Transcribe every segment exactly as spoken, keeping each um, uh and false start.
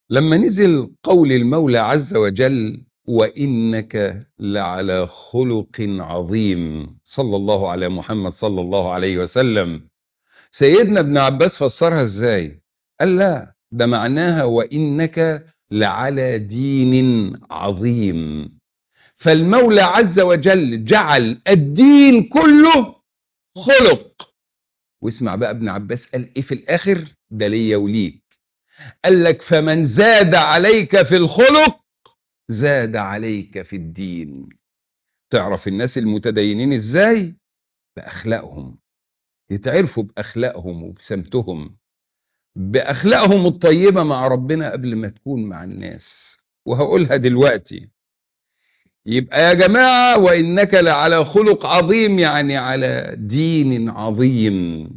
لما نزل قول المولى عز وجل: وإنك لعلى خلق عظيم، صلى الله على محمد صلى الله عليه وسلم، سيدنا ابن عباس فسرها ازاي؟ قال: لا، ده معناها وإنك لعلى دين عظيم. فالمولى عز وجل جعل الدين كله خلق. واسمع بقى ابن عباس قال ايه في الاخر، ده ليا وليك. قال لك: فمن زاد عليك في الخلق زاد عليك في الدين. تعرف الناس المتدينين ازاي؟ بأخلاقهم. يتعرفوا بأخلاقهم وبسمتهم، بأخلاقهم الطيبة مع ربنا قبل ما تكون مع الناس. وهقولها دلوقتي. يبقى يا جماعة، وإنك لعلى خلق عظيم يعني على دين عظيم.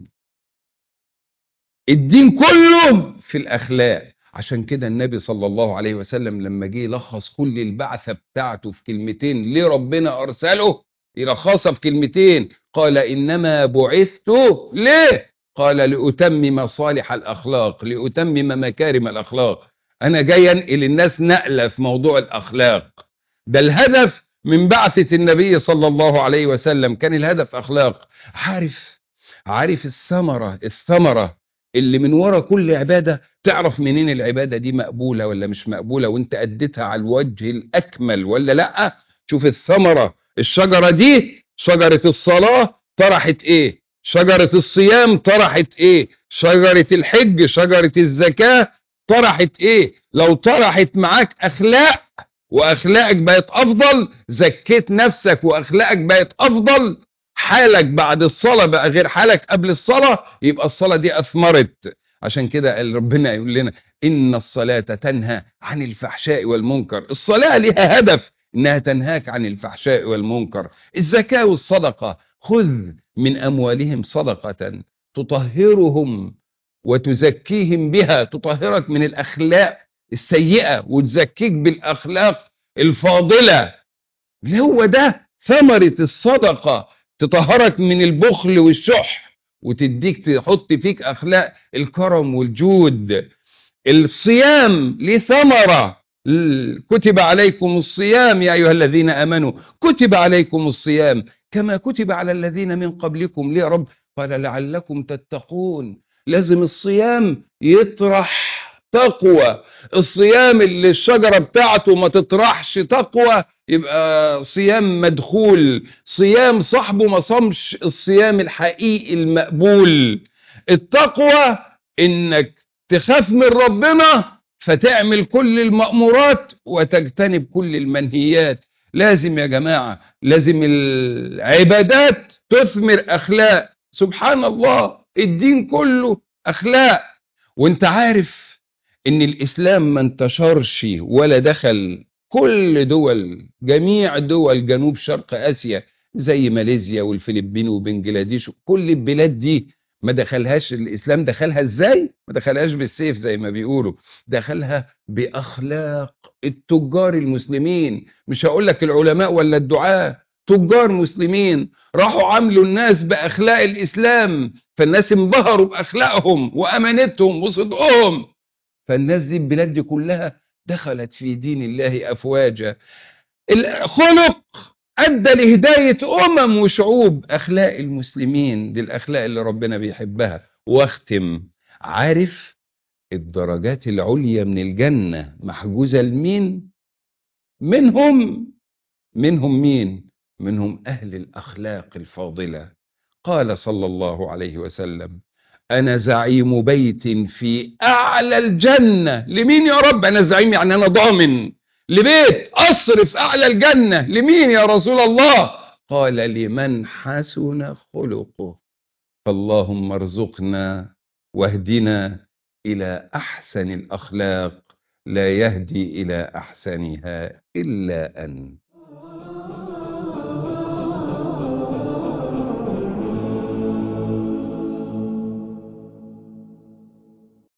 الدين كله في الأخلاق. عشان كده النبي صلى الله عليه وسلم لما جه يلخص كل البعثة بتاعته في كلمتين، ليه ربنا أرسله يلخصها في كلمتين؟ قال: إنما بعثت ليه؟ قال: لأتمم صالح الأخلاق، لأتمم مكارم الأخلاق. أنا جاي أنقل الناس نقلة في موضوع الأخلاق. ده الهدف من بعثة النبي صلى الله عليه وسلم، كان الهدف أخلاق. عارف عارف الثمرة الثمرة اللي من ورا كل عبادة. تعرف منين العبادة دي مقبولة ولا مش مقبولة، وانت أديتها على الوجه الأكمل ولا لأ؟ شوف الثمرة. الشجرة دي، شجرة الصلاة، طرحت ايه؟ شجرة الصيام طرحت ايه؟ شجرة الحج، شجرة الزكاة طرحت ايه؟ لو طرحت معاك أخلاق وأخلاقك بقت أفضل، زكيت نفسك وأخلاقك بقت أفضل، حالك بعد الصلاة بقى غير حالك قبل الصلاة، يبقى الصلاة دي أثمرت. عشان كده قال ربنا يقول لنا: إن الصلاة تنهى عن الفحشاء والمنكر. الصلاة لها هدف، إنها تنهاك عن الفحشاء والمنكر. الزكاة والصدقة: خذ من أموالهم صدقة تطهرهم وتزكيهم بها، تطهرك من الأخلاق السيئة وتزكيك بالأخلاق الفاضلة. اللي هو ده ثمرة الصدقة، تطهرك من البخل والشح وتديك تحط فيك أخلاق الكرم والجود. الصيام ليه ثمرة. كتب عليكم الصيام يا أيها الذين آمنوا كتب عليكم الصيام كما كتب على الذين من قبلكم. ليه يا رب؟ قال: لعلكم تتقون. لازم الصيام يطرح تقوى. الصيام اللي الشجرة بتاعته ما تطرحش تقوى يبقى صيام مدخول، صيام صاحبه ما صامش الصيام الحقيقي المقبول. التقوى انك تخاف من ربنا فتعمل كل المأمورات وتجتنب كل المنهيات. لازم يا جماعة، لازم العبادات تثمر أخلاق. سبحان الله، الدين كله أخلاق. وانت عارف ان الإسلام ما انتشرش ولا دخل كل دول، جميع دول جنوب شرق آسيا زي ماليزيا والفلبين وبنجلاديش، كل البلاد دي ما دخلهاش الإسلام. دخلها ازاي؟ ما دخلهاش بالسيف زي ما بيقولوا، دخلها بأخلاق التجار المسلمين. مش هقول لك العلماء ولا الدعاة، تجار مسلمين راحوا عاملوا الناس بأخلاق الإسلام، فالناس انبهروا بأخلاقهم وأمانتهم وصدقهم. فالناس دي البلاد دي كلها دخلت في دين الله أفواجا. الخلق أدى لهداية أمم وشعوب. أخلاق المسلمين دي الأخلاق اللي ربنا بيحبها. واختم: عارف الدرجات العليا من الجنة محجوزة لمين؟ منهم منهم مين؟ منهم أهل الأخلاق الفاضلة. قال صلى الله عليه وسلم: أنا زعيم بيت في أعلى الجنة. لمين يا رب؟ أنا زعيم يعني أنا ضامن لبيت قصر في أعلى الجنة. لمين يا رسول الله؟ قال: لمن حسن خلقه. فاللهم ارزقنا واهدنا إلى أحسن الأخلاق، لا يهدي إلى أحسنها إلا أنت.